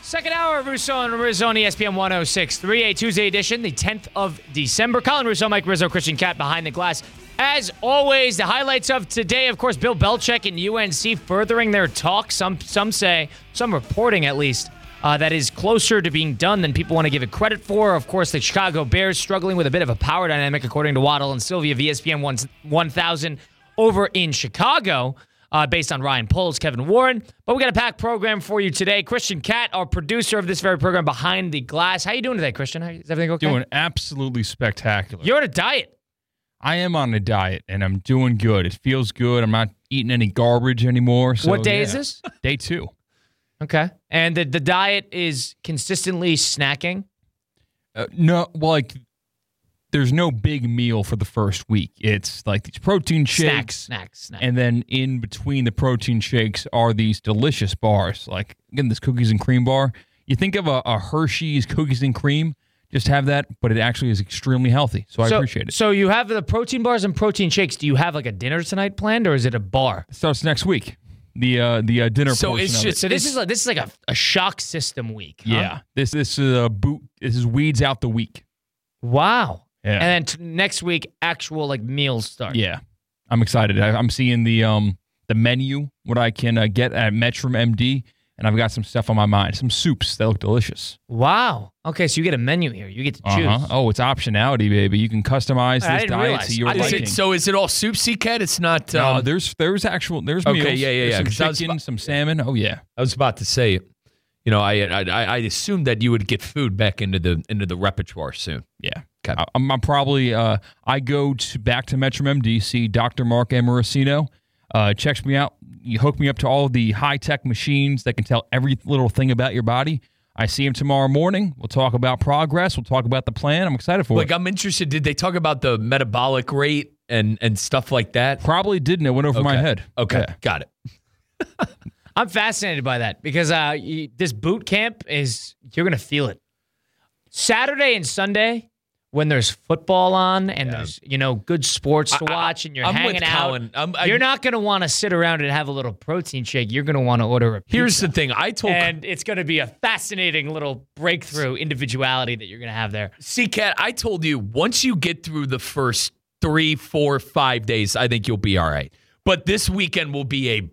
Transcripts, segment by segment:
Second hour of Russo and Rizzo on ESPN 106.3, a Tuesday edition, the 10th of December. Colin Russo, Mike Rizzo, Christian Cat behind the glass. As always, the highlights of today, of course, Bill Belichick and UNC furthering their talk. Some say, some reporting at least, that is closer to being done than people want to give it credit for. Of course, the Chicago Bears struggling with a bit of a power dynamic, according to Waddle and Sylvia of ESPN 1000 over in Chicago. Based on Ryan Poles, Kevin Warren. But we got a packed program for you today. Christian Cat, our producer of this very program, behind the glass. How you doing today, Christian? Is everything okay? Doing absolutely spectacular. You're on a diet. I am on a diet, and I'm doing good. It feels good. I'm not eating any garbage anymore. So, what day is this? Day 2. Okay. And the diet is consistently snacking? No, well, there's no big meal for the first week. It's like these protein shakes. Snacks. And then in between the protein shakes are these delicious bars. Like, again, this cookies and cream bar. You think of a Hershey's cookies and cream, just have that, but it actually is extremely healthy. So I appreciate it. So you have the protein bars and protein shakes. Do you have like a dinner tonight planned, or is it a bar? It starts next week. The dinner so portion it's of just, it. So this is like a shock system week. Huh? Yeah. This is a boot. This is weeds out the week. Wow. Yeah. And then next week, actual like meals start. Yeah, I'm excited. I'm seeing the menu, what I can get at Metrum MD, and I've got some stuff on my mind. Some soups that look delicious. Wow. Okay, so you get a menu here. You get to choose. Oh, it's optionality, baby. You can customize this diet to your liking. Is it all soup, C-Cat? It's not. No, there's meals. Okay, yeah. Some chicken, some salmon. Oh yeah. I was about to say, I assumed that you would get food back into the repertoire soon. Yeah. Okay. I'm probably, I go back to Metrum MD, see Dr. Mark Amorosino, checks me out. You hook me up to all the high-tech machines that can tell every little thing about your body. I see him tomorrow morning. We'll talk about progress. We'll talk about the plan. I'm excited for it. I'm interested. Did they talk about the metabolic rate and stuff like that? Probably didn't. It went over my head. Okay, Yeah. Got it. I'm fascinated by that because this boot camp you're going to feel it. Saturday and Sunday, when there's football on and there's good sports to watch and you're hanging out, you're not going to want to sit around and have a little protein shake. You're going to want to order a pizza. Here's the thing. And it's going to be a fascinating little breakthrough individuality that you're going to have there. C-Cat, I told you, once you get through the first 3, 4, 5 days, I think you'll be all right. But this weekend will be a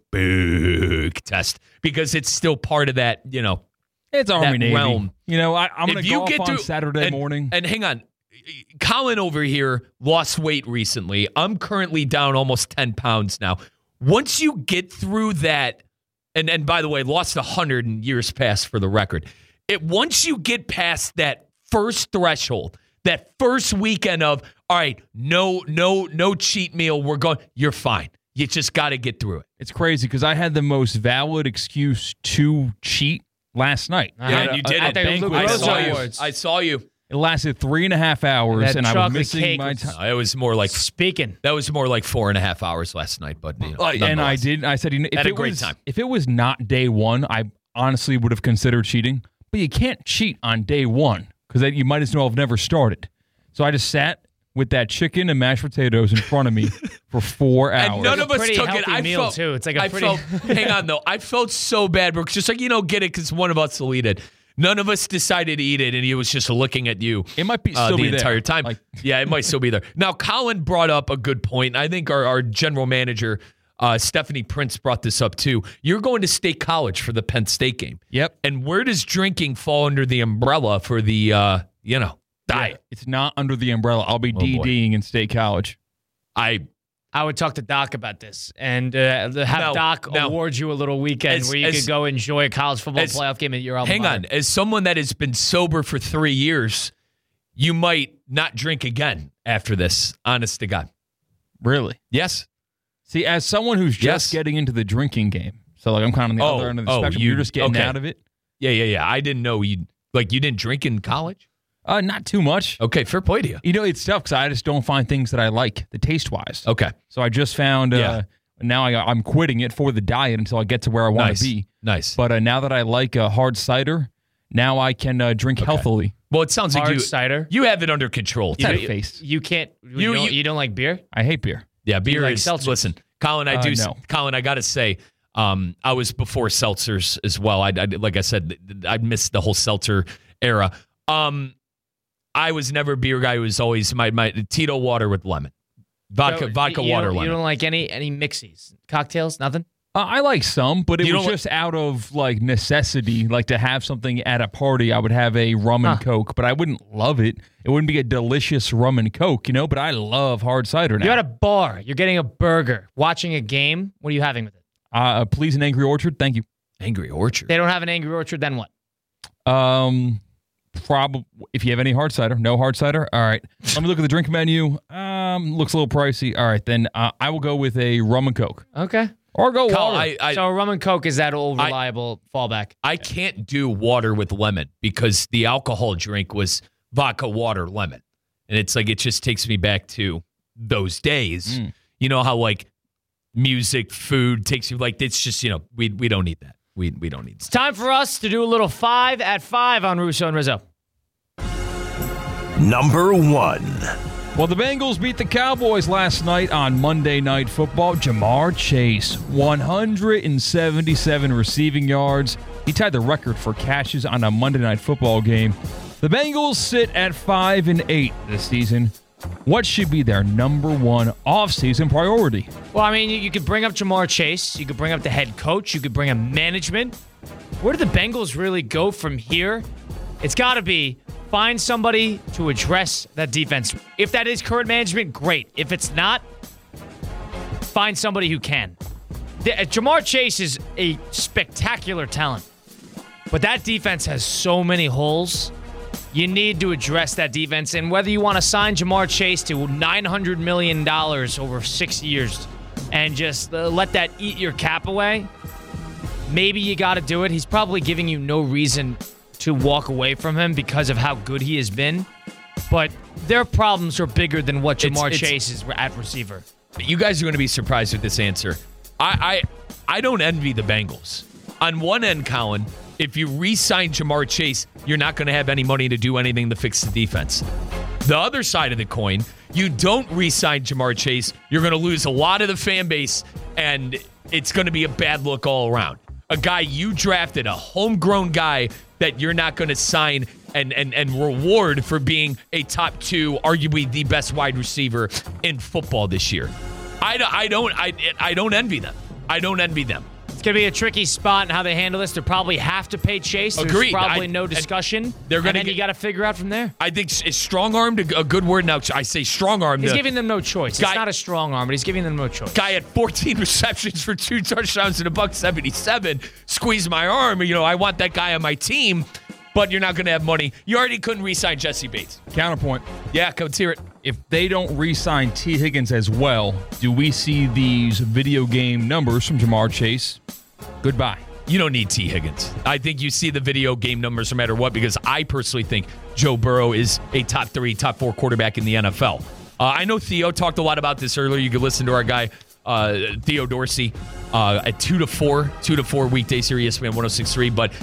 big test because it's still part of that, It's Army Navy realm. I'm going to golf on Saturday morning. And hang on. Colin over here lost weight recently. I'm currently down almost 10 pounds now. Once you get through that, and by the way, lost 100 in years past for the record. Once you get past that first threshold, that first weekend of, all right, no cheat meal, you're fine. You just got to get through it. It's crazy because I had the most valid excuse to cheat last night. Yeah, you did it. I saw you. It lasted 3.5 hours, and I was missing my time. It was more like speaking. That was more like 4.5 hours last night, but and I did. I said, had a great time. If it was not day one, I honestly would have considered cheating. But you can't cheat on day one because you might as well have never started. So I just sat with that chicken and mashed potatoes in front of me for 4 hours. And none of us took it. I felt too. It's like hang on though. I felt so bad, Brooks. Just like get it because one of us will eat it. None of us decided to eat it, and he was just looking at you. It might be still the be entire there. time. Yeah, it might still be there. Now, Colin brought up a good point. I think our general manager, Stephanie Prince, brought this up too. You're going to State College for the Penn State game. Yep. And where does drinking fall under the umbrella for the diet? Yeah, it's not under the umbrella. I'll be DDing in State College. I would talk to Doc about this and have Doc award you a little weekend where you could go enjoy a college football playoff game at your alma mater. Hang on. As someone that has been sober for 3 years, you might not drink again after this, honest to God. Really? Yes. See, as someone who's just getting into the drinking game, so I'm kind of on the other end of the spectrum, you're just getting out of it? Yeah. I didn't know you didn't drink in college? Not too much. Okay, fair play to you. It's tough because I just don't find things that I like, the taste-wise. Okay. So I just found, now I'm quitting it for the diet until I get to where I want to be. Nice. But now that I like hard cider, now I can drink healthily. Well, it sounds like hard cider. You have it under control. You can't. You don't like beer? I hate beer. Yeah, beer like is. seltzers? Listen, Colin, I got to say, I was before seltzers as well. I like I said, I missed the whole seltzer era. I was never a beer guy. It was always my Tito water with lemon. Vodka water lemon. You don't like any mixies? Cocktails? Nothing? I like some, but it was just out of like necessity, like to have something at a party. I would have a rum and Coke, but I wouldn't love it. It wouldn't be a delicious rum and Coke, but I love hard cider now. You're at a bar. You're getting a burger. Watching a game. What are you having with it? Please, an Angry Orchard. Thank you. Angry Orchard. They don't have an Angry Orchard, then what? Probably if you have any hard cider. No hard cider. All right. Let me look at the drink menu. Looks a little pricey. All right, then I will go with a rum and Coke. Okay. Or go water. So rum and Coke is that old reliable fallback? I can't do water with lemon because the alcohol drink was vodka, water, lemon. And it's like it just takes me back to those days. You know how like music, food takes you like it's just, we don't need that. We don't need that. It's time for us to do a little 5 at 5 on Russo and Rizzo. Number 1. Well, the Bengals beat the Cowboys last night on Monday Night Football. Ja'Marr Chase, 177 receiving yards. He tied the record for catches on a Monday Night Football game. The Bengals sit at 5-8 this season. What should be their number one offseason priority? Well, I mean, you could bring up Ja'Marr Chase. You could bring up the head coach. You could bring up management. Where do the Bengals really go from here? It's got to be find somebody to address that defense. If that is current management, great. If it's not, find somebody who can. Ja'Marr Chase is a spectacular talent, but that defense has so many holes. You need to address that defense, and whether you want to sign Ja'Marr Chase to $900 million over 6 years and just let that eat your cap away, maybe you got to do it. He's probably giving you no reason to walk away from him because of how good he has been, but their problems are bigger than what Ja'Marr Chase is at receiver. You guys are going to be surprised with this answer. I don't envy the Bengals. On one end, Colin, if you re-sign Ja'Marr Chase, you're not going to have any money to do anything to fix the defense. The other side of the coin, you don't re-sign Ja'Marr Chase, you're going to lose a lot of the fan base, and it's going to be a bad look all around. A guy you drafted, a homegrown guy that you're not going to sign and reward for being a top 2, arguably the best wide receiver in football this year. I don't envy them. I don't envy them. It's going to be a tricky spot in how they handle this. They probably have to pay Chase. There's Agreed. Probably no discussion. Then you got to figure out from there. I think is strong-armed a good word? Now, I say strong-armed. He's giving them no choice. It's not a strong arm, but he's giving them no choice. Guy had 14 receptions for 2 touchdowns and $177. Squeeze my arm. I want that guy on my team, but you're not going to have money. You already couldn't re-sign Jesse Bates. Counterpoint. Yeah, let's hear it. If they don't re-sign T. Higgins as well, do we see these video game numbers from Ja'Marr Chase? Goodbye. You don't need T. Higgins. I think you see the video game numbers no matter what, because I personally think Joe Burrow is a top 3, top 4 quarterback in the NFL. I know Theo talked a lot about this earlier. You could listen to our guy, Theo Dorsey, at 2 to 4 weekdays here, ESPN 106.3. But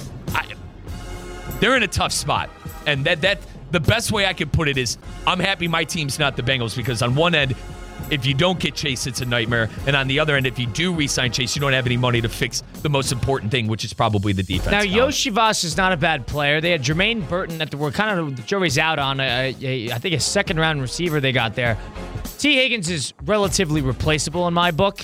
they're in a tough spot. And that the best way I could put it is I'm happy my team's not the Bengals, because on one end, if you don't get Chase, it's a nightmare. And on the other end, if you do re-sign Chase, you don't have any money to fix the most important thing, which is probably the defense. Now, Yoshi Voss is not a bad player. They had Jermaine Burton that were kind of the jury's out on, I think, a second-round receiver they got there. T. Higgins is relatively replaceable in my book.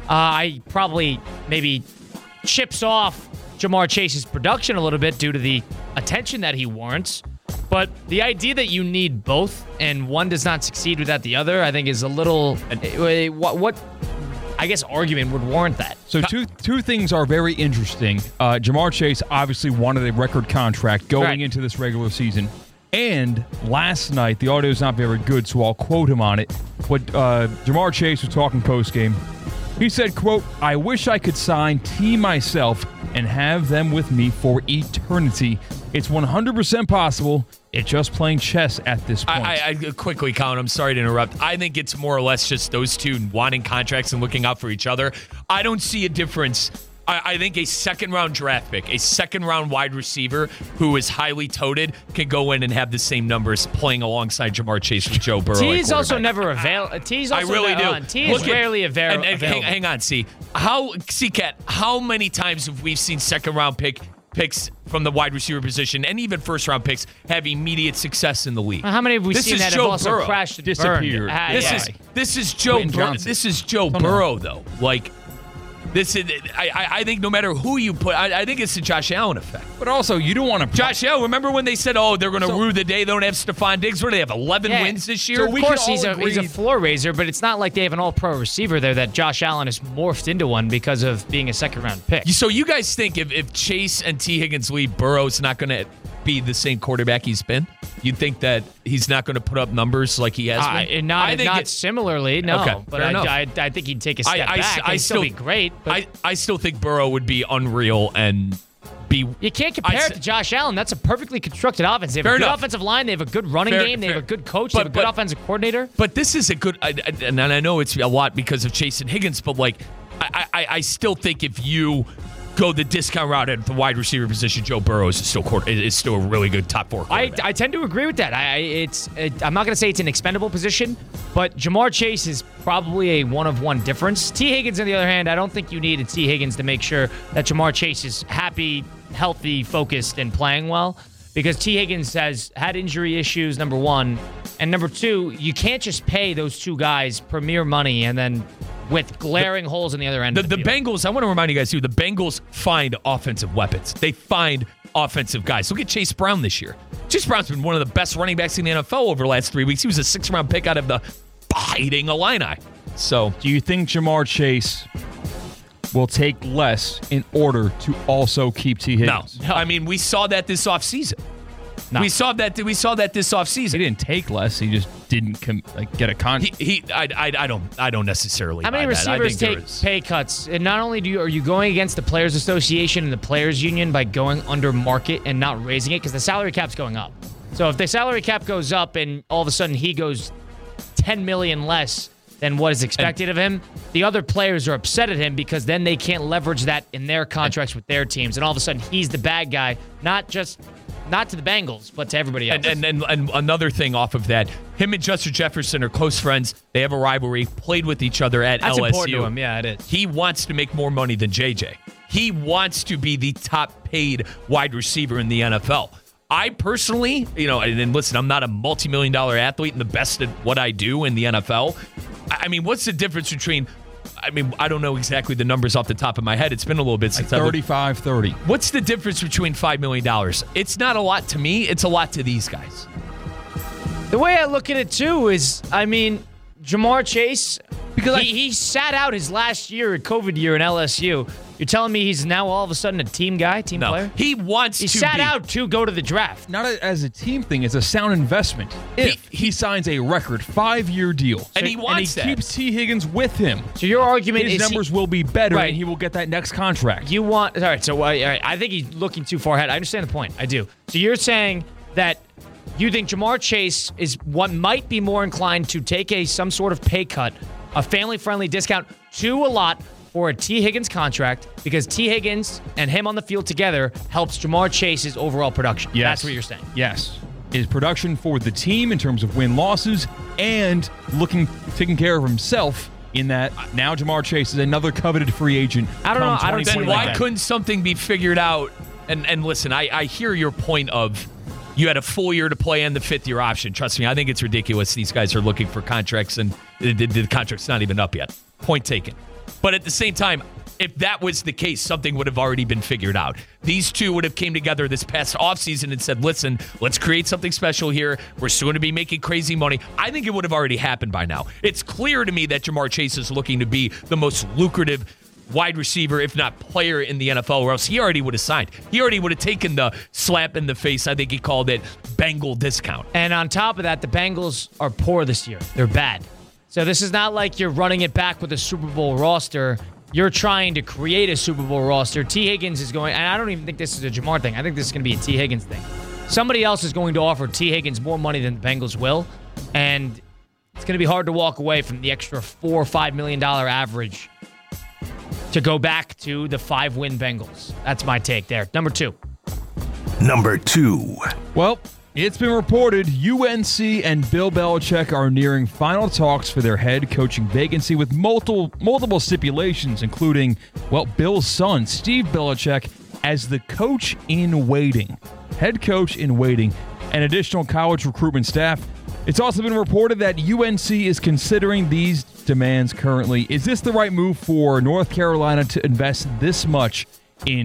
I probably maybe chips off Ja'Marr Chase's production a little bit due to the attention that he warrants. But the idea that you need both and one does not succeed without the other, I think is a little... What I guess, argument would warrant that? So two things are very interesting. Ja'Marr Chase obviously wanted a record contract going into this regular season. And last night, the audio is not very good, so I'll quote him on it. But Ja'Marr Chase was talking postgame. He said, quote, "I wish I could sign T myself and have them with me for eternity. It's 100% possible. It's just playing chess at this point." I quickly, Colin, I'm sorry to interrupt. I think it's more or less just those two wanting contracts and looking out for each other. I don't see a difference. I think a second-round draft pick, a second-round wide receiver who is highly touted can go in and have the same numbers playing alongside Jamar Chase with Joe Burrow. T is also never available. T is also I really do. T is rarely available. And hang on, Cat, how many times have we seen second-round picks from the wide receiver position and even first-round picks have immediate success in the league? How many have we seen that have also Burrow. crashed and Disappeared. burned? This is Joe Burrow, though. Like, this is. I think no matter who you put, I think it's the Josh Allen effect. But also, you don't want to. Josh Allen, remember when they said, "Oh, they're going to rue the day they don't have Stephon Diggs"? What do they have? 11 wins this year. So of course, he's a floor raiser, but it's not like they have an all-pro receiver there that Josh Allen has morphed into one because of being a second-round pick. So you guys think if Chase and T. Higgins leave, Burrow's not going to be the same quarterback he's been? You think that he's not going to put up numbers like he has been? Not similarly, no. Okay, but I think he'd take a step back. I He'd still be great. But I still think Burrow would be unreal and be. You can't compare it to Josh Allen. That's a perfectly constructed offense. They have a good offensive line. They have a good running game. They have a good coach. They have a good offensive coordinator. But this is a good, and I know it's a lot because of Chase and Higgins, but like, I still think if you go the discount route at the wide receiver position, Joe Burrow is still a really good top 4 quarterback. I tend to agree with that. I'm not going to say it's an expendable position, but Jamar Chase is probably a one-of-one difference. T. Higgins, on the other hand, I don't think you need a T. Higgins to make sure that Jamar Chase is happy, healthy, focused, and playing well, because T. Higgins has had injury issues, number one, and number two, you can't just pay those two guys premier money and then with glaring holes in the other end of the field. Bengals, I want to remind you guys, too, the Bengals find offensive weapons. They find offensive guys. Look at Chase Brown this year. Chase Brown's been one of the best running backs in the NFL over the last 3 weeks. He was a 6th-round pick out of the Fighting Illini. So, do you think Jamar Chase will take less in order to also keep T. Higgins? No. I mean, we saw that this offseason. No. We saw that this offseason. He didn't take less. He just didn't get a contract. I don't necessarily. How many receivers take pay cuts? And not only are you going against the Players Association and the Players Union by going under market and not raising it, because the salary cap's going up. So if the salary cap goes up and all of a sudden he goes $10 million less than what is expected of him, the other players are upset at him because then they can't leverage that in their contracts with their teams, and all of a sudden he's the bad guy, not to the Bengals, but to everybody else. And another thing off of that, him and Justin Jefferson are close friends. They have a rivalry, played with each other at LSU. That's important to him. Yeah, it is. He wants to make more money than JJ. He wants to be the top paid wide receiver in the NFL. I personally, and listen, I'm not a multi-million-dollar athlete and the best at what I do in the NFL. I mean, what's the difference between... I don't know exactly the numbers off the top of my head. It's been a little bit since 35-30. What's the difference between $5 million? It's not a lot to me. It's a lot to these guys. The way I look at it, too, is, Jamar Chase, because he sat out his last year, COVID year in LSU. You're telling me he's now all of a sudden a team player? He wants to He sat out to go to the draft. Not as a team thing. It's a sound investment. If he signs a record 5-year deal. And he wants that. And he keeps T. Higgins with him. So your argument his is numbers will be better and he will get that next contract. All right, so I think he's looking too far ahead. I understand the point. I do. So you're saying that you think Jamar Chase is what might be more inclined to take some sort of pay cut, a family-friendly discount to a lot for a T. Higgins contract, because T. Higgins and him on the field together helps Jamar Chase's overall production. Yes. That's what you're saying. Yes. His production for the team in terms of win-losses and taking care of himself in that now Jamar Chase is another coveted free agent. I don't know. Then why couldn't something be figured out? And listen, I hear your point of you had a full year to play and the 5th-year option. Trust me, I think it's ridiculous. These guys are looking for contracts and the contract's not even up yet. Point taken. But at the same time, if that was the case, something would have already been figured out. These two would have came together this past offseason and said, listen, let's create something special here. We're still going to be making crazy money. I think it would have already happened by now. It's clear to me that Jamar Chase is looking to be the most lucrative wide receiver, if not player, in the NFL, or else he already would have signed. He already would have taken the slap in the face, I think he called it, Bengal discount. And on top of that, the Bengals are poor this year. They're bad. So this is not like you're running it back with a Super Bowl roster. You're trying to create a Super Bowl roster. T. Higgins is going, and I don't even think this is a Jamar thing. I think this is going to be a T. Higgins thing. Somebody else is going to offer T. Higgins more money than the Bengals will, and it's going to be hard to walk away from the extra $4 or $5 million average to go back to the 5-win Bengals. That's my take there. Number 2. Number 2. Well, it's been reported UNC and Bill Belichick are nearing final talks for their head coaching vacancy with multiple stipulations, including, well, Bill's son, Steve Belichick, as the coach in waiting, head coach in waiting, and additional college recruitment staff. It's also been reported that UNC is considering these demands currently. Is this the right move for North Carolina to invest this much in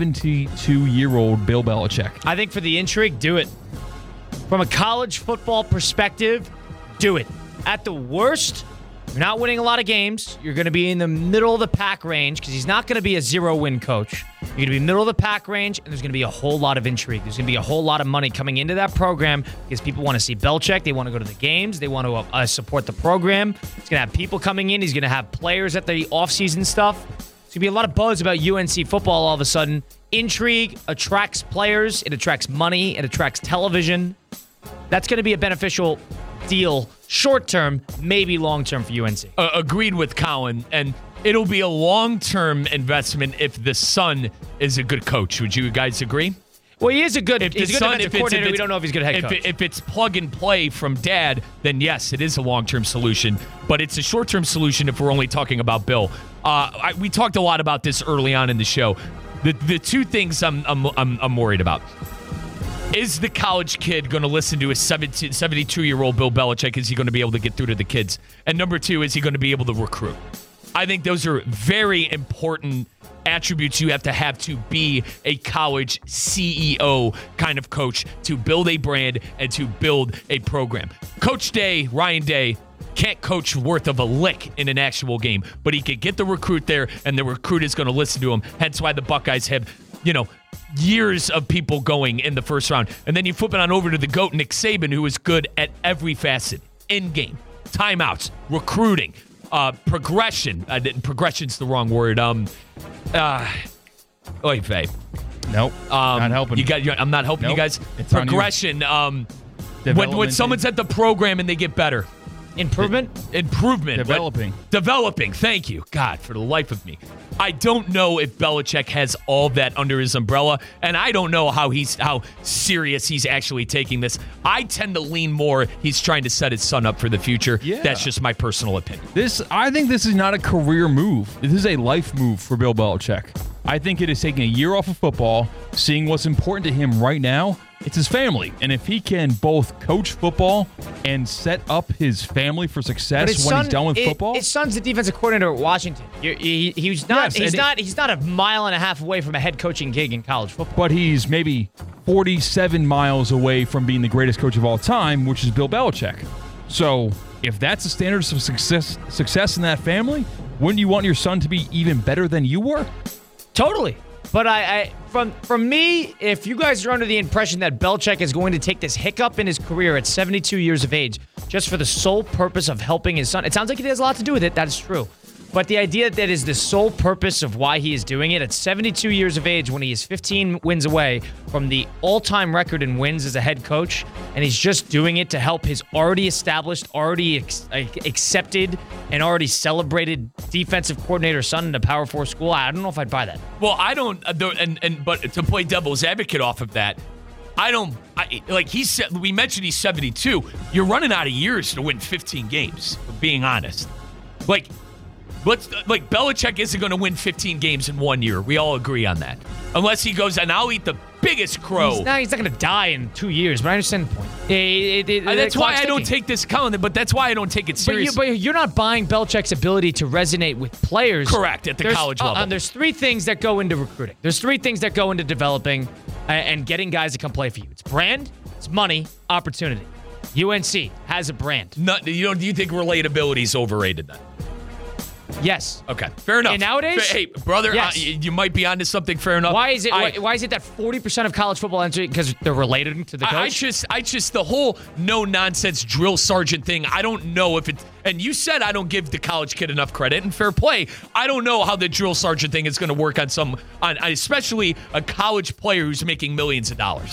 72-year-old Bill Belichick? I think for the intrigue, do it. From a college football perspective, do it. At the worst, you're not winning a lot of games. You're going to be in the middle of the pack range because he's not going to be a 0-win coach. You're going to be middle of the pack range, and there's going to be a whole lot of intrigue. There's going to be a whole lot of money coming into that program because people want to see Belichick. They want to go to the games. They want to support the program. He's going to have people coming in. He's going to have players at the offseason stuff. There's going to be a lot of buzz about UNC football all of a sudden. Intrigue attracts players. It attracts money. It attracts television. That's going to be a beneficial deal short-term, maybe long-term for UNC. Agreed with Colin, and it'll be a long-term investment if the son is a good coach. Would you guys agree? Well, he's a good defensive coordinator. We don't know if he's a good head coach. If it's plug and play from dad, then yes, it is a long-term solution. But it's a short-term solution if we're only talking about Bill. We talked a lot about this early on in the show. The two things I'm worried about. Is the college kid going to listen to a 72-year-old Bill Belichick? Is he going to be able to get through to the kids? And number 2, is he going to be able to recruit? I think those are very important attributes you have to be a college CEO kind of coach to build a brand and to build a program. Coach Day, Ryan Day, can't coach worth of a lick in an actual game, but he could get the recruit there, and the recruit is going to listen to him. Hence why the Buckeyes have, years of people going in the first round. And then you flip it on over to the GOAT, Nick Saban, who is good at every facet. In-game, timeouts, recruiting, progression. Progression's the wrong word. Oy vey. Nope. Not helping. I'm not helping you guys. It's progression. When someone's at the program and they get better. Improvement. Developing. Thank you. God, for the life of me. I don't know if Belichick has all that under his umbrella, and I don't know how serious he's actually taking this. I tend to lean more he's trying to set his son up for the future. Yeah. That's just my personal opinion. I think this is not a career move. This is a life move for Bill Belichick. I think it is taking a year off of football, seeing what's important to him right now. It's his family. And if he can both coach football and set up his family for success when he's done with football. His son's the defensive coordinator at Washington. He's not a mile and a half away from a head coaching gig in college football. But he's maybe 47 miles away from being the greatest coach of all time, which is Bill Belichick. So if that's the standards of success in that family, wouldn't you want your son to be even better than you were? Totally. But from me, if you guys are under the impression that Belichick is going to take this hiccup in his career at 72 years of age just for the sole purpose of helping his son, it sounds like it has a lot to do with it. That is true. But the idea that is the sole purpose of why he is doing it at 72 years of age when he is 15 wins away from the all-time record in wins as a head coach, and he's just doing it to help his already established, already accepted, and already celebrated defensive coordinator son in a Power 4 school, I don't know if I'd buy that. Well, I don't, but to play devil's advocate off of that, we mentioned he's 72. You're running out of years to win 15 games, being honest. Belichick isn't going to win 15 games in 1 year. We all agree on that. Unless he goes, and I'll eat the biggest crow. He's not going to die in 2 years, but I understand the point. That's why I don't take this calendar, but that's why I don't take it seriously. But you're not buying Belichick's ability to resonate with players. Correct, at the college level. There's 3 things that go into recruiting. There's 3 things that go into developing and getting guys to come play for you. It's brand, it's money, opportunity. UNC has a brand. Do you think relatability is overrated then? Yes. Okay. Fair enough. And nowadays, hey, brother, yes. You might be onto something. Fair enough. Why is it that 40% of college football enter because they're related to the coach? I just the whole no nonsense drill sergeant thing. I don't know if it. And you said I don't give the college kid enough credit and fair play. I don't know how the drill sergeant thing is going to work on especially a college player who's making millions of dollars.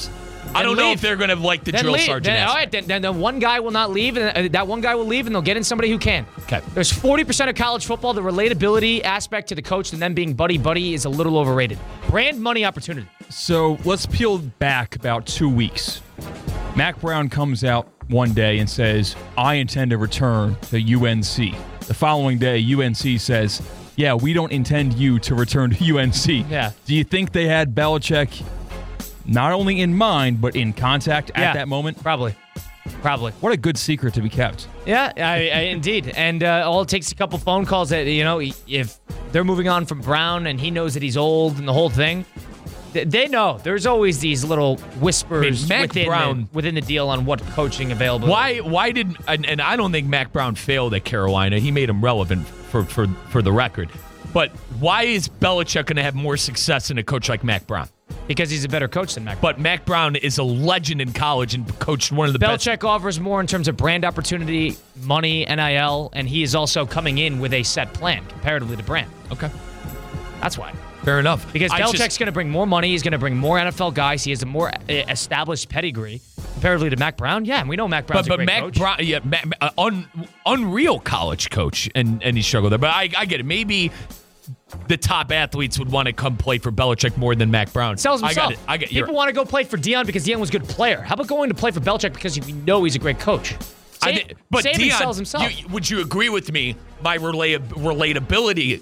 I don't know leave. if they're going to like the Then drill leave. sergeant. Then, all aspect. right, then the one guy will not leave, and that one guy will leave, and they'll get in somebody who can. Okay. There's 40% of college football. The relatability aspect to the coach and them being buddy-buddy is a little overrated. Brand money opportunity. So let's peel back about 2 weeks. Mac Brown comes out one day and says, I intend to return to UNC. The following day, UNC says, yeah, we don't intend you to return to UNC. Yeah. Do you think they had Belichick not only in mind, but in contact Yeah, at that moment? Probably. What a good secret to be kept. Yeah, indeed. And all it takes a couple phone calls that, if they're moving on from Brown and he knows that he's old and the whole thing, they know. There's always these little whispers Mac Brown- within the deal on what coaching available. Why did and I don't think Mac Brown failed at Carolina. He made him relevant for the record. But why is Belichick going to have more success than a coach like Mac Brown? Because he's a better coach than Mac Brown. But Mac Brown is a legend in college and coached one of the best. Belichick offers more in terms of brand opportunity, money, NIL, and he is also coming in with a set plan comparatively to Brand. Okay, That's why. fair enough. Because Belichick's going to bring more money. He's going to bring more NFL guys. He has a more established pedigree comparatively to Mac Brown. Yeah, and we know Mac Brown's a great Mac coach. Brown, yeah, unreal college coach, and he struggled there. But I get it. Maybe the top athletes would want to come play for Belichick more than Mac Brown. Sells himself. I get it. People want to go play for Deion because Deion was a good player. How about going to play for Belichick because you know he's a great coach? But Saban Deion, sells himself. would you agree with me? My relatability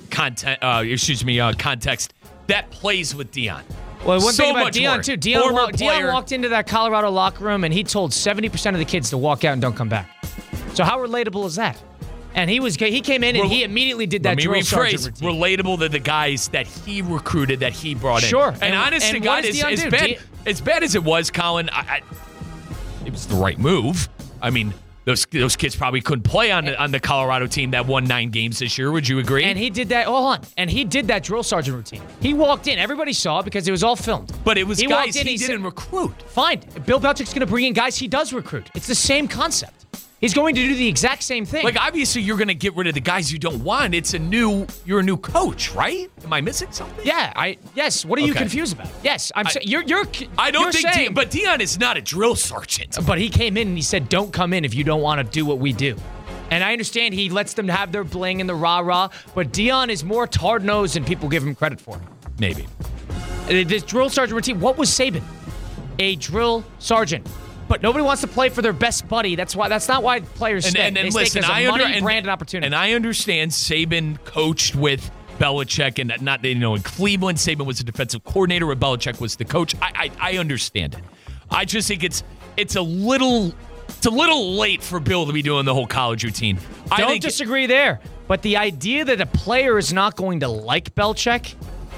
context that plays with Deion. Well, one So thing about much Deion, more. too. Deion Former player. walked into that Colorado locker room and he told 70% of the kids to walk out and don't come back. So how relatable is that? And he came in and he immediately did that Let me drill sergeant rephrase. routine. Relatable to the guys that he recruited, that he brought in. Sure. And honest to and God, what does Deion do? as bad as it was, Colin, it was the right move. I mean, those kids probably couldn't play on the Colorado team that won 9 games this year. Would you agree? And he did that. Hold on. And he did that drill sergeant routine. He walked in. Everybody saw it because it was all filmed. but it was he guys walked in, he said- didn't recruit. Fine. Bill Belichick's going to bring in guys he does recruit. It's the same concept. He's going to do the exact same thing. Like, obviously, you're going to get rid of the guys you don't want. You're a new coach, right? Am I missing something? Yeah, yes. What are you Okay. confused about? Yes, I'm saying you're. I don't you're think saying, but Deion is not a drill sergeant. But he came in and he said, "Don't come in if you don't want to do what we do." And I understand he lets them have their bling and the rah-rah, but Deion is more hard-nosed than people give him credit for. Maybe. This drill sergeant routine. What was Saban? A drill sergeant. But nobody wants to play for their best buddy. That's not why players stay. And They listen, stay 'cause of money, brand, and opportunity. And I understand Saban coached with Belichick, and not in Cleveland, Saban was the defensive coordinator, and Belichick was the coach. I understand it. I just think it's a little late for Bill to be doing the whole college routine. I Don't disagree there. But the idea that a player is not going to like Belichick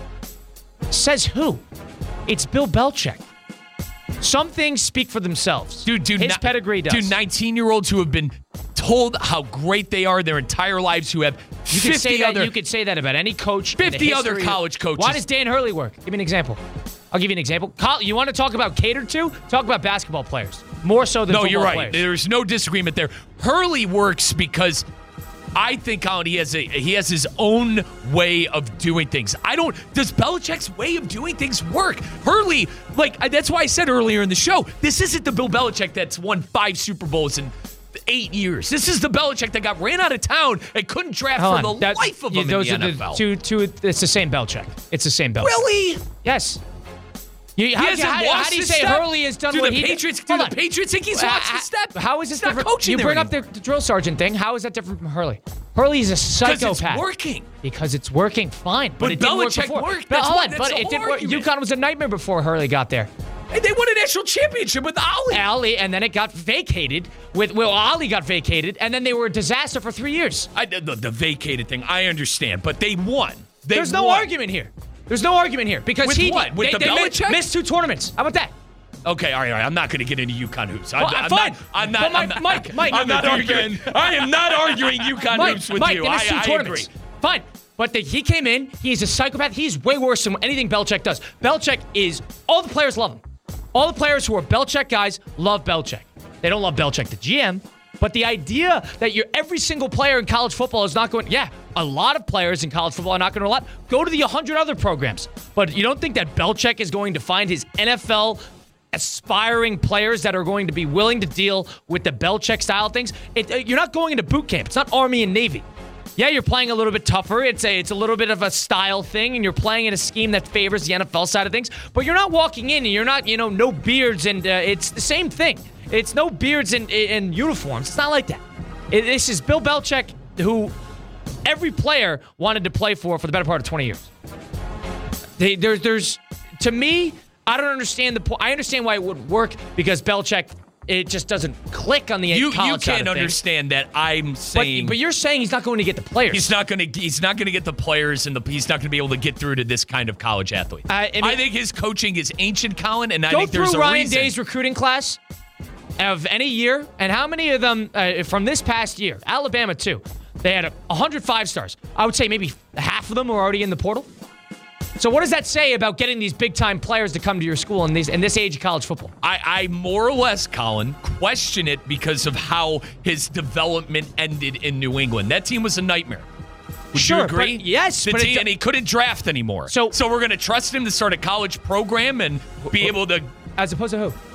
says who? It's Bill Belichick. Some things speak for themselves. His pedigree does. 19-year-olds who have been told how great they are their entire lives, who have You could 50 say that. other You could say that about any coach. in the 50 other history. college coaches. Why does Dan Hurley work? Give me an example. I'll give you an example. You want to talk about catered to? Talk about basketball players more so than No, football you're right. players. There's no disagreement there. Hurley works because I think, Colin, he has his own way of doing things. Does Belichick's way of doing things work? Hurley, that's why I said earlier in the show, this isn't the Bill Belichick that's won 5 Super Bowls in 8 years. This is the Belichick that got ran out of town and couldn't draft Hold for on. the life of him those in the are NFL. the two. It's the same Belichick. It's the same Belichick. Really? Yes. He hasn't how lost do you his say step? Hurley has done Do what the he Patriots? did? Do Hold the on. Patriots think he's lost his step? How is this He's not different? coaching You there bring up anymore. the drill sergeant thing. How is that different from Hurley? Hurley is a Because psychopath. it's working. Because it's working fine. But it didn't work Belichick before. worked. But That's hold why- on, that's but the it whole didn't work. argument. UConn was a nightmare before Hurley got there. And they won a national championship with Ollie. Ali, and then it got vacated. Ali got vacated, and then they were a disaster for 3 years. The vacated thing, I understand, but they won. There's no argument here. There's no argument here because With he what? With they, the they Belichick? missed 2 tournaments. How about that? Okay, all right. I'm not going to get into UConn hoops. Well, fine. I'm not. But Mike, I'm not arguing. I am not arguing UConn hoops with Mike, you. they missed 2 I tournaments. agree. Fine. But he came in. He's a psychopath. He's way worse than anything Belichick does. Belichick is all the players love him. All the players who are Belichick guys love Belichick. They don't love Belichick, the GM. But the idea that every single player in college football is not going, a lot of players in college football are not going to go to the 100 other programs. But you don't think that Belichick is going to find his NFL aspiring players that are going to be willing to deal with the Belichick style things. You're not going into boot camp. It's not Army and Navy. Yeah, you're playing a little bit tougher. It's a little bit of a style thing, and you're playing in a scheme that favors the NFL side of things. But you're not walking in, and you're not, no beards, and it's the same thing. It's no beards and uniforms. It's not like that. This is Bill Belichick, who every player wanted to play for the better part of 20 years. There's to me, I don't understand the point. I understand why it would work because Belichick, it just doesn't click on the college side of things. You can't understand that. I'm saying, but you're saying he's not going to get the players. He's not going to get the players, and he's not going to be able to get through to this kind of college athlete. I think his coaching is ancient, Colin, and I think there's a reason. Go through Ryan Day's recruiting class of any year, and how many of them from this past year? Alabama too. They had 105 stars. I would say maybe half of them were already in the portal. So what does that say about getting these big-time players to come to your school in this age of college football? I more or less, Colin, question it because of how his development ended in New England. That team was a nightmare. Would you agree? Yes. And he couldn't draft anymore. So we're going to trust him to start a college program and be able to... As opposed to who?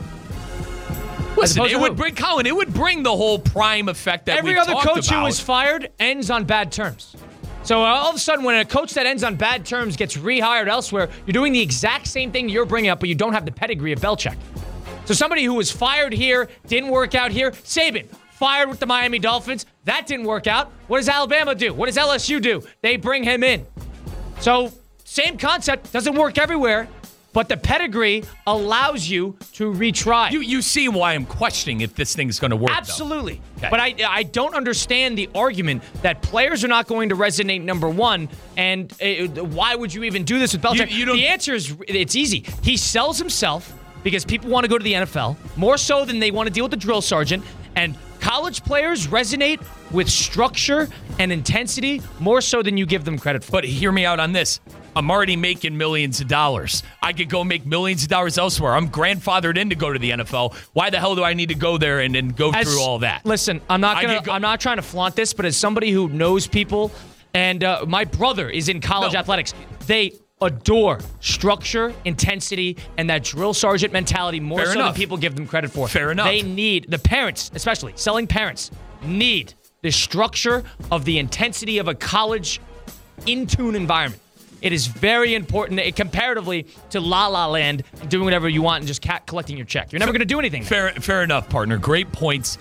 Listen, it would bring the whole prime effect that we talked about. Every other coach who was fired ends on bad terms. So all of a sudden, when a coach that ends on bad terms gets rehired elsewhere, you're doing the exact same thing you're bringing up, but you don't have the pedigree of Belichick. So somebody who was fired here, didn't work out here. Saban, fired with the Miami Dolphins. That didn't work out. What does Alabama do? What does LSU do? They bring him in. So same concept, doesn't work everywhere. But the pedigree allows you to retry. You see why I'm questioning if this thing's going to work. Absolutely. Okay. But I don't understand the argument that players are not going to resonate, number one, and why would you even do this with Belichick? The answer is it's easy. He sells himself because people want to go to the NFL, more so than they want to deal with the drill sergeant, and college players resonate with structure and intensity more so than you give them credit for. But hear me out on this. I'm already making millions of dollars. I could go make millions of dollars elsewhere. I'm grandfathered in to go to the NFL. Why the hell do I need to go there and go through all that? Listen, I'm not trying to flaunt this, but as somebody who knows people, and my brother is in college athletics, they adore structure, intensity, and that drill sergeant mentality more than people give them credit for. Fair enough. They need, the parents, especially selling parents, need the structure of the intensity of a college in-tune environment. It is very important comparatively to La La Land, doing whatever you want and just collecting your check. You're never going to do anything. Fair enough, partner. Great points.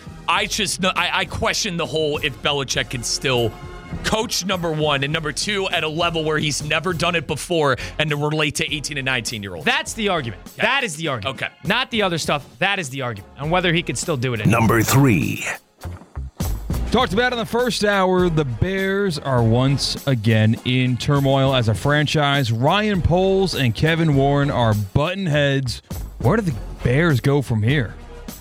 I question the whole if Belichick can still coach, number one, and number two, at a level where he's never done it before and to relate to 18 and 19-year-olds. That's the argument. Okay. That is the argument. Okay. Not the other stuff. That is the argument on whether he could still do it. Number 3. Talked about in the first hour, the Bears are once again in turmoil as a franchise. Ryan Poles and Kevin Warren are button heads. Where do the Bears go from here?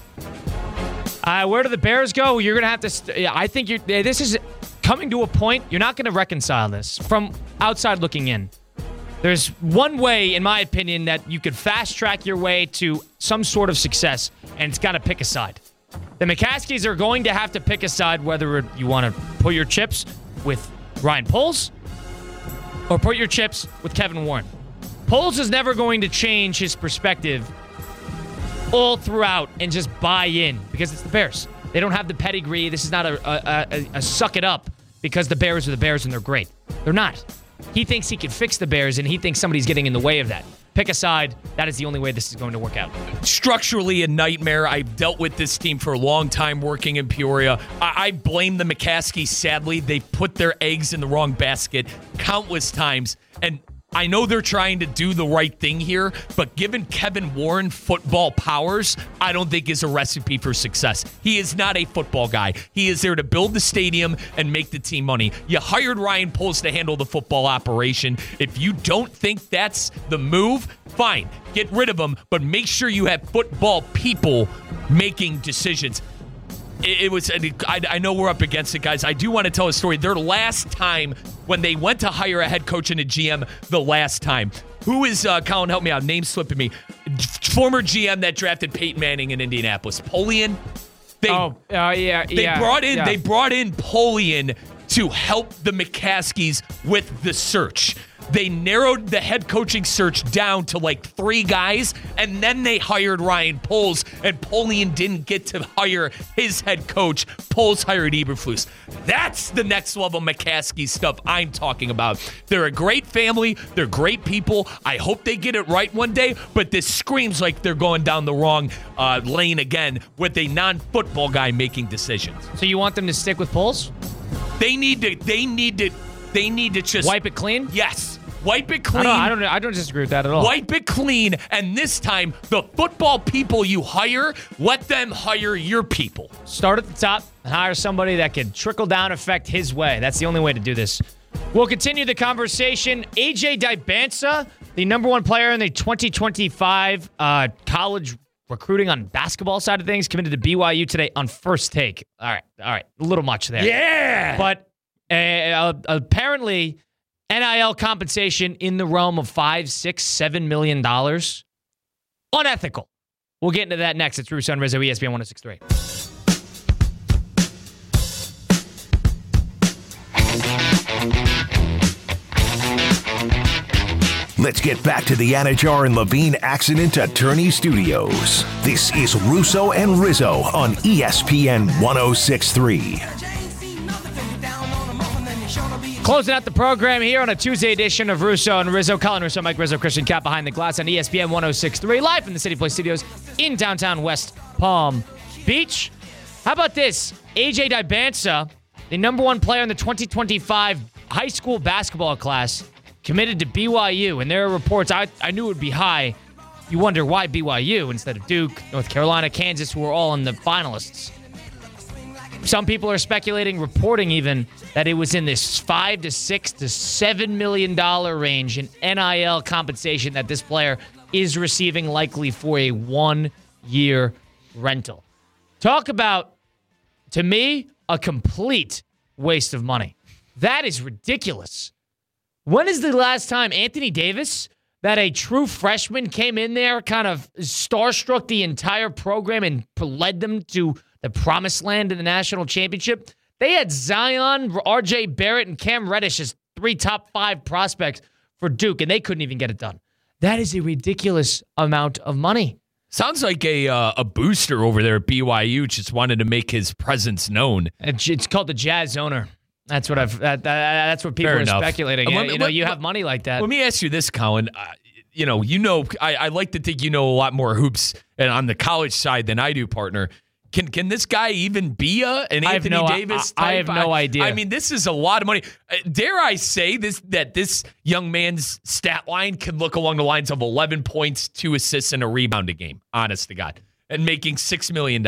Where do the Bears go? You're going to have to... I think this is coming to a point, you're not going to reconcile this from outside looking in. There's one way, in my opinion, that you could fast-track your way to some sort of success, and it's got to pick a side. The McCaskies are going to have to pick a side whether you want to put your chips with Ryan Poles or put your chips with Kevin Warren. Poles is never going to change his perspective all throughout and just buy in because it's the Bears. They don't have the pedigree. This is not a suck it up because the Bears are the Bears and they're great. They're not. He thinks he can fix the Bears, and he thinks somebody's getting in the way of that. Pick a side. That is the only way this is going to work out. Structurally a nightmare. I've dealt with this team for a long time working in Peoria. I blame the McCaskies, sadly. They put their eggs in the wrong basket countless times, and I know they're trying to do the right thing here, but given Kevin Warren football powers, I don't think is a recipe for success. He is not a football guy. He is there to build the stadium and make the team money. You hired Ryan Poles to handle the football operation. If you don't think that's the move, fine. Get rid of him, but make sure you have football people making decisions. I know we're up against it, guys. I do want to tell a story. Their last time when they went to hire a head coach and a GM, the last time. Who is, Colin, help me out. Name slipping me. Former GM that drafted Peyton Manning in Indianapolis. Polian? They brought in Polian to help the McCaskies with the search. They narrowed the head coaching search down to like 3 guys, and then they hired Ryan Poles, and Polian didn't get to hire his head coach. Poles hired Eberflus. That's the next level McCaskey stuff I'm talking about. They're a great family. They're great people. I hope they get it right one day, but this screams like they're going down the wrong lane again with a non-football guy making decisions. So you want them to stick with Poles? They need to just Wipe it clean? Yes. Wipe it clean. I don't disagree with that at all. Wipe it clean, and this time, the football people you hire, let them hire your people. Start at the top and hire somebody that can trickle down effect his way. That's the only way to do this. We'll continue the conversation. AJ Dybantsa, the number 1 player in the 2025 college recruiting on basketball side of things, committed to BYU today on First Take. All right. A little much there. Yeah. But apparently, NIL compensation in the realm of $5, $6, $7 million. Unethical. We'll get into that next. It's Russo and Rizzo, ESPN 106.3. Let's get back to the Anajar and Levine Accident Attorney Studios. This is Russo and Rizzo on ESPN 106.3. Closing out the program here on a Tuesday edition of Russo and Rizzo. Colin Russo, Mike Rizzo, Christian Cat behind the glass on ESPN 106.3, live from the City Place Studios in downtown West Palm Beach. How about this? AJ Dybantsa, the number 1 player in the 2025 high school basketball class, committed to BYU. And there are reports, I knew it would be high. You wonder why BYU instead of Duke, North Carolina, Kansas, who are all in the finalists. Some people are speculating, reporting even, that it was in this $5 to $6 to $7 million range in NIL compensation that this player is receiving, likely for a 1-year rental. Talk about, to me, a complete waste of money. That is ridiculous. When is the last time Anthony Davis, that a true freshman, came in there, kind of starstruck the entire program and led them to the promised land in the national championship? They had Zion, RJ Barrett, and Cam Reddish as 3 top 5 prospects for Duke, and they couldn't even get it done. That is a ridiculous amount of money. Sounds like a booster over there at BYU just wanted to make his presence known. It's called the Jazz owner. That's what that's what people are speculating. You have money like that. Let me ask you this, Colin. I like to think you know a lot more hoops and on the college side than I do, partner. Can this guy even be an Anthony Davis type? I have no idea. I mean, this is a lot of money. Dare I say that this young man's stat line can look along the lines of 11 points, 2 assists, and a rebound a game, honest to God, and making $6 million.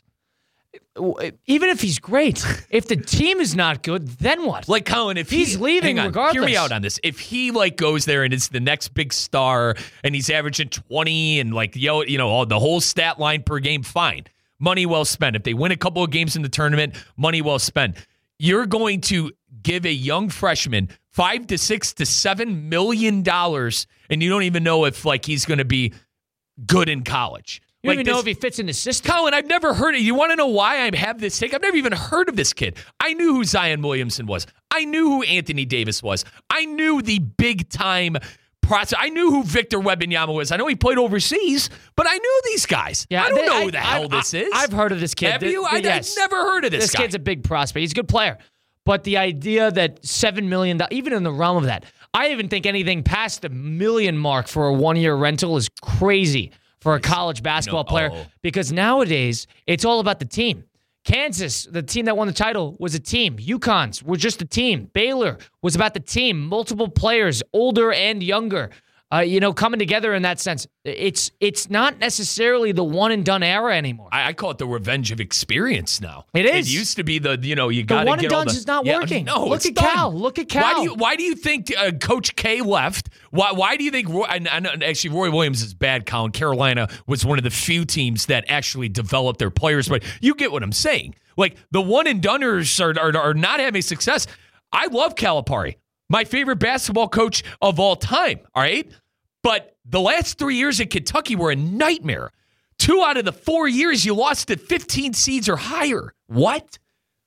Even if he's great, if the team is not good, then what? Like, Colin, if he's leaving regardless. Hear me out on this. If he goes there and is the next big star and he's averaging 20 and the whole stat line per game, fine. Money well spent. If they win a couple of games in the tournament, money well spent. You're going to give a young freshman $5 to $6 to $7 million, and you don't even know if he's going to be good in college. You don't even know if he fits in the system. Colin, I've never heard it. You want to know why I have this take? I've never even heard of this kid. I knew who Zion Williamson was. I knew who Anthony Davis was. I knew the big-time process. I knew who Victor Wembanyama was. I know he played overseas, but I knew these guys. Yeah, I don't know who the hell this is. I've heard of this kid. Have you? I've never heard of this guy. This kid's a big prospect. He's a good player. But the idea that $7 million, even in the realm of that, I even think anything past the $1 million mark for a 1-year rental is crazy for a college basketball player, because nowadays it's all about the team. Kansas, the team that won the title, was a team. UConn's were just a team. Baylor was about the team. Multiple players, older and younger, coming together in that sense. It's not necessarily the one and done era anymore. I call it the revenge of experience now. It is. It used to be you got to get all the... The one and done is not working. No, Look at Cal. Look at Cal. Why do you think Coach K left? Why do you think... Actually, Roy Williams is bad, Colin. Carolina was one of the few teams that actually developed their players, but you get what I'm saying. The one and doners are not having success. I love Calipari. My favorite basketball coach of all time, all right? But the last 3 years at Kentucky were a nightmare. 2 out of the 4 years you lost at 15 seeds or higher. What?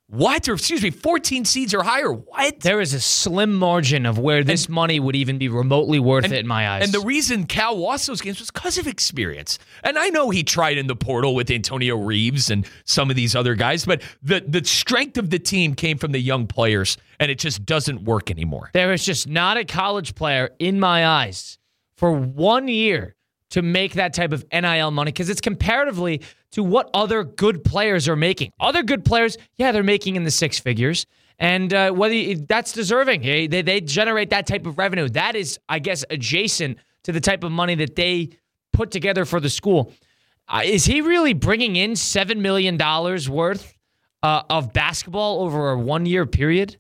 What? Or excuse me, 14 seeds or higher. What? There is a slim margin of where this money would even be remotely worth it in my eyes. And the reason Cal lost those games was because of experience. And I know he tried in the portal with Antonio Reeves and some of these other guys, but the strength of the team came from the young players, and it just doesn't work anymore. There is just not a college player in my eyes for 1 year to make that type of NIL money, because it's comparatively to what other good players are making. Other good players, yeah, they're making in the six figures, and that's deserving. They generate that type of revenue. That is, I guess, adjacent to the type of money that they put together for the school. Is he really bringing in $7 million worth of basketball over a 1 year period?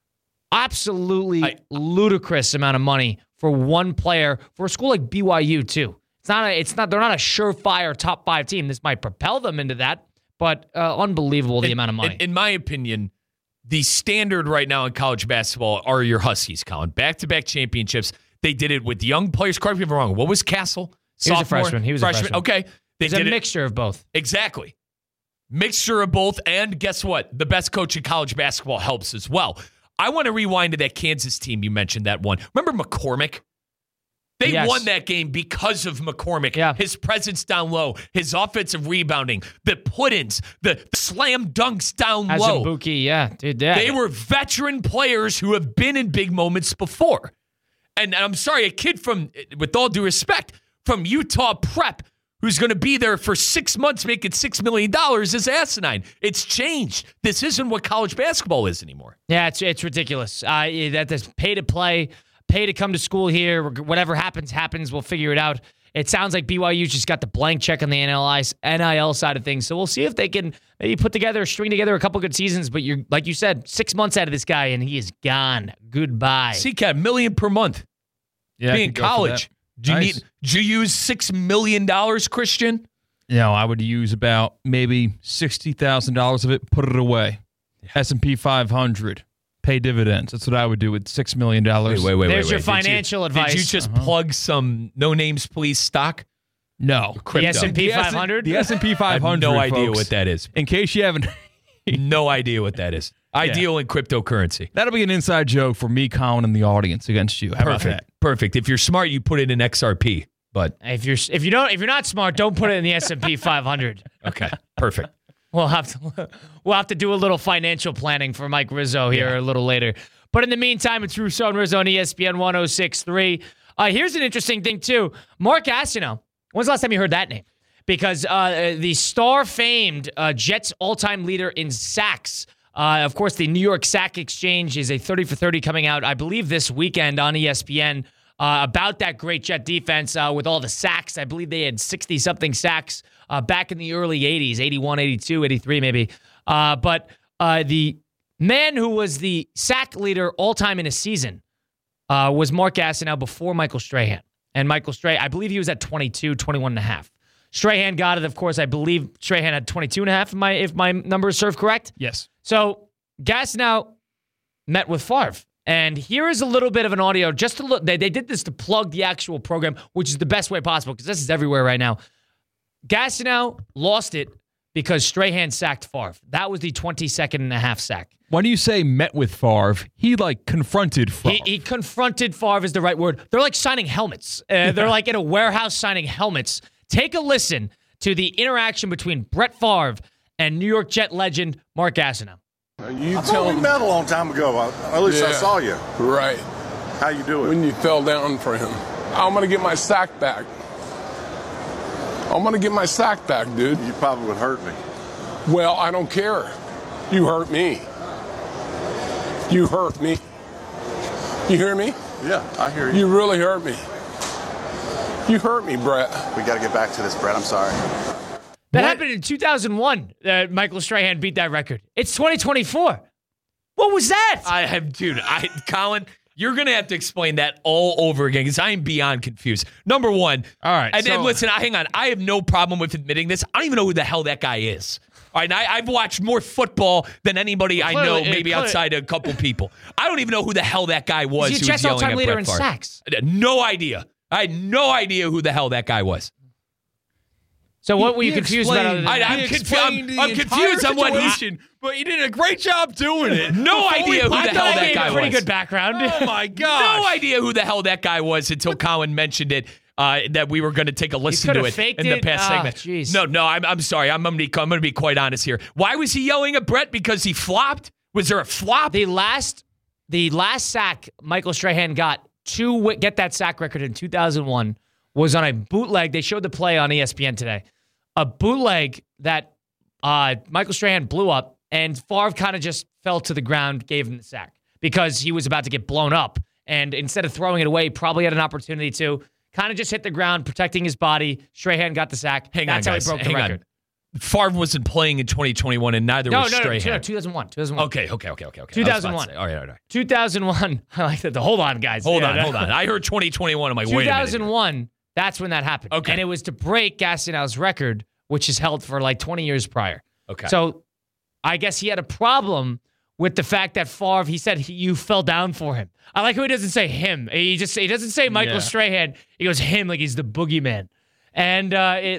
Absolutely ludicrous amount of money for one player for a school like BYU too. They're not a surefire top 5 team. This might propel them into that, but unbelievable the amount of money. In my opinion, the standard right now in college basketball are your Huskies, Colin. Back-to-back championships. They did it with young players. Correct me if I'm wrong. What was Castle? He was a freshman. He was a freshman. Okay. It's a mixture of both. Exactly. Mixture of both, and guess what? The best coach in college basketball helps as well. I want to rewind to that Kansas team you mentioned, that one. Remember McCormick? They won that game because of McCormick. Yeah. His presence down low, his offensive rebounding, the put-ins, the slam dunks down low. Azubuike, yeah. Dude, yeah. They were veteran players who have been in big moments before. And I'm sorry, a kid from, with all due respect, from Utah Prep, who's going to be there for 6 months making $6 million is asinine. It's changed. This isn't what college basketball is anymore. Yeah, it's ridiculous. That's pay to play, pay to come to school here. Whatever happens. We'll figure it out. It sounds like BYU just got the blank check on the NIL side of things. So we'll see if they can maybe string together a couple good seasons. But you're, like you said, 6 months out of this guy, and he is gone. Goodbye. CCAT, $1 million per month. Yeah, be in college. Do you use $6 million, Christian? No, I would use about maybe $60,000 of it, put it away. S&P 500, pay dividends. That's what I would do with $6 million. Wait. There's your financial advice. Did you just plug some no names, please stock? No. The S&P 500? The S&P 500, I have no idea folks, what that is. In case you haven't. No idea what that is. Ideal in cryptocurrency. That'll be an inside joke for me, Colin, and the audience against you. How about that? Perfect. If you're smart, you put it in XRP. But if you're not smart, don't put it in the S&P 500. Okay. Perfect. We'll have to do a little financial planning for Mike Rizzo here a little later. But in the meantime, it's Russo and Rizzo on ESPN 106.3. Here's an interesting thing too. Mark Gastineau. When's the last time you heard that name? Because the star-famed Jets all-time leader in sacks. Of course, the New York Sack Exchange is a 30 for 30 coming out, I believe, this weekend on ESPN about that great Jet defense with all the sacks. I believe they had 60-something sacks back in the early 80s, 81, 82, 83 maybe. But the man who was the sack leader all-time in a season was Mark Gastineau before Michael Strahan. And Michael Strahan, I believe he was at 22, 21 and a half. Strahan got it, of course. I believe Strahan had 22 and a half, if my numbers serve correct. Yes. So Gastineau met with Favre. And here is a little bit of an audio. Just to look, they did this to plug the actual program, which is the best way possible because this is everywhere right now. Gastineau lost it because Strahan sacked Favre. That was the 22nd and a half sack. When you say met with Favre, he confronted Favre. He confronted Favre is the right word. They're like signing helmets. They're like in a warehouse signing helmets. Take a listen to the interaction between Brett Favre and New York Jet legend Mark Gastineau. I thought we met a long time ago. At least I saw you. Right. How you doing? When you fell down for him. I'm going to get my sack back. I'm going to get my sack back, dude. You probably would hurt me. Well, I don't care. You hurt me. You hurt me. You hear me? Yeah, I hear you. You really hurt me. You hurt me, Brett. We got to get back to this, Brett. I'm sorry. That happened in 2001. Michael Strahan beat that record. It's 2024. What was that? Colin, you're going to have to explain that all over again because I am beyond confused. Number one. All right. And listen, hang on. I have no problem with admitting this. I don't even know who the hell that guy is. All right, I've watched more football than anybody I know, maybe outside a couple people. I don't even know who the hell that guy was. He's a Jets all-time leader in sacks. No idea. I had no idea who the hell that guy was. So what were you confused about? Other than that? I'm confused on what he's. But you did a great job doing it. No idea who the hell that guy was. Pretty good background. Oh my god! No idea who the hell that guy was until Colin mentioned it. That we were going to take a listen to it in the past segment. Geez. No, I'm sorry. I'm going to be quite honest here. Why was he yelling at Brett? Because he flopped? Was there a flop? The last sack Michael Strahan got to get that sack record in 2001 was on a bootleg. They showed the play on ESPN today. A bootleg that Michael Strahan blew up, and Favre kind of just fell to the ground, gave him the sack because he was about to get blown up. And instead of throwing it away, he probably had an opportunity to kind of just hit the ground, protecting his body. Strahan got the sack. That's how he broke the record. Favre wasn't playing in 2021, and neither was Strahan. No, 2001. Okay. 2001. All right. 2001. I like that. Hold on, guys. Hold on. I heard 2021. I'm like, wait a minute. 2001, that's when that happened. Okay. And it was to break Gastineau's record, which is held for like 20 years prior. Okay. So I guess he had a problem with the fact that Favre, he said you fell down for him. I like how he doesn't say him. He doesn't say Michael Strahan. He goes him like he's the boogeyman. And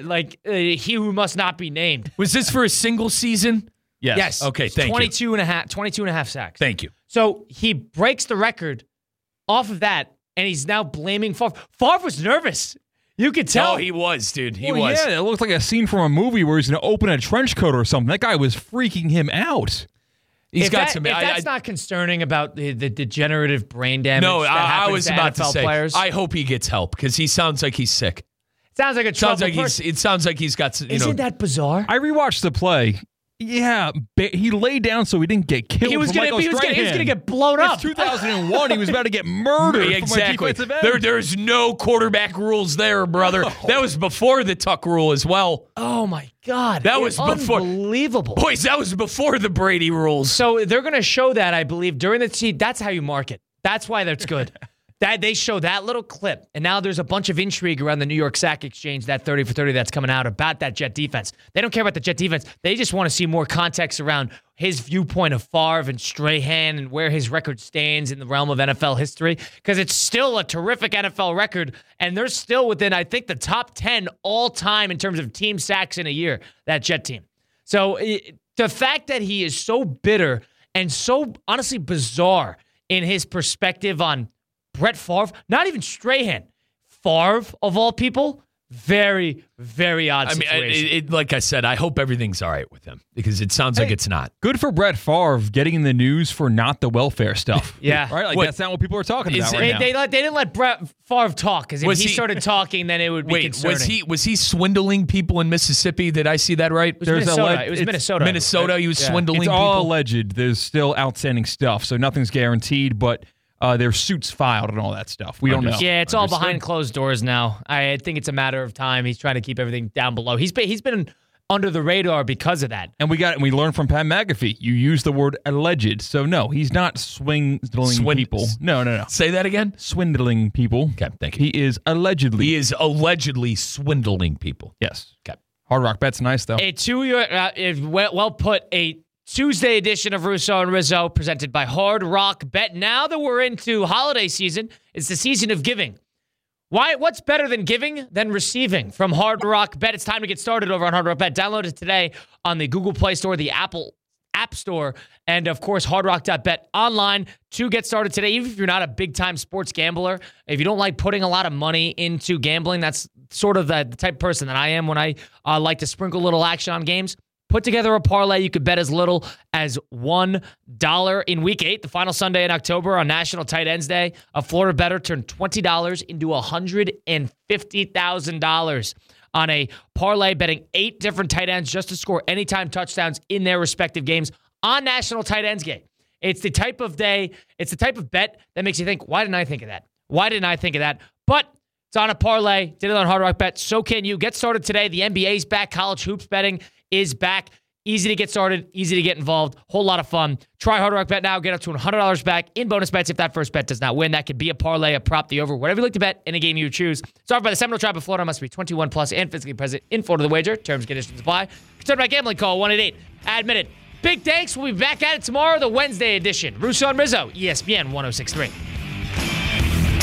he who must not be named. Was this for a single season? Yes. Okay, thank 22 and a half sacks. Thank you. So he breaks the record off of that, and he's now blaming Favre. Favre was nervous. You could tell. Oh, he was, dude. He was. Yeah, it looked like a scene from a movie where he's going to open a trench coat or something. That guy was freaking him out. If that's not concerning about the degenerative brain damage. No, that I was to about NFL to say. Players. I hope he gets help because he sounds like he's sick. Sounds like a troubled person. It sounds like he's got. Isn't that bizarre? I rewatched the play. Yeah, he laid down so he didn't get killed. He was going to get blown up. It's 2001. He was about to get murdered. Exactly. There's no quarterback rules there, brother. Oh. That was before the Tuck rule as well. Oh my God, that was before. Unbelievable, boys. That was before the Brady rules. So they're going to show that, I believe, during the season. That's how you market. That's why that's good. That they show that little clip, and now there's a bunch of intrigue around the New York Sack Exchange, that 30 for 30 that's coming out about that Jet defense. They don't care about the Jet defense. They just want to see more context around his viewpoint of Favre and Strahan and where his record stands in the realm of NFL history, because it's still a terrific NFL record, and they're still within, I think, the top 10 all time in terms of team sacks in a year, that Jet team. So the fact that he is so bitter and so honestly bizarre in his perspective on Brett Favre, not even Strahan, Favre of all people, very, very odd situation. Like I said, I hope everything's all right with him because it sounds like it's not. Good for Brett Favre getting in the news for not the welfare stuff. Yeah. Right? Like that's not what people are talking about right now. They didn't let Brett Favre talk because if he started talking, then it would be concerning. Was he swindling people in Mississippi? Did I see that right? It was Minnesota. Minnesota, he was swindling people. It's all alleged. There's still outstanding stuff, so nothing's guaranteed, but there's suits filed and all that stuff. We don't know. Yeah, it's all behind closed doors now. I think it's a matter of time. He's trying to keep everything down below. He's been under the radar because of that. And we learned from Pat McAfee. You use the word alleged. So no, he's not swindling people. No. Say that again? Swindling people. Okay, thank you. He is allegedly swindling people. Yes. Okay. Hard Rock Bet's nice though. Well put. A Tuesday edition of Russo and Rizzo presented by Hard Rock Bet. Now that we're into holiday season, it's the season of giving. What's better than giving than receiving from Hard Rock Bet? It's time to get started over on Hard Rock Bet. Download it today on the Google Play Store, the Apple App Store, and of course, hardrock.bet online to get started today. Even if you're not a big-time sports gambler, if you don't like putting a lot of money into gambling, that's sort of the type of person that I am when I like to sprinkle a little action on games. Put together a parlay. You could bet as little as $1 in Week 8, the final Sunday in October on National Tight Ends Day. A Florida bettor turned $20 into $150,000 on a parlay, betting 8 different tight ends just to score anytime touchdowns in their respective games on National Tight Ends Day. It's the type of day, it's the type of bet that makes you think, why didn't I think of that? Why didn't I think of that? But it's on a parlay. Did it on Hard Rock Bet. So can you. Get started today. The NBA's back. College hoops betting is back. Easy to get started, easy to get involved, whole lot of fun. Try Hard Rock Bet now, get up to $100 back in bonus bets if that first bet does not win. That could be a parlay, a prop, the over, whatever you like to bet in a game you choose. It's offered by the Seminole Tribe of Florida. Must be 21 plus and physically present in Florida. The wager. Terms and conditions apply. Concerned by gambling? Call 1-888-ADMIT. Big thanks. We'll be back at it tomorrow, the Wednesday edition. Russo and Rizzo, ESPN 106.3.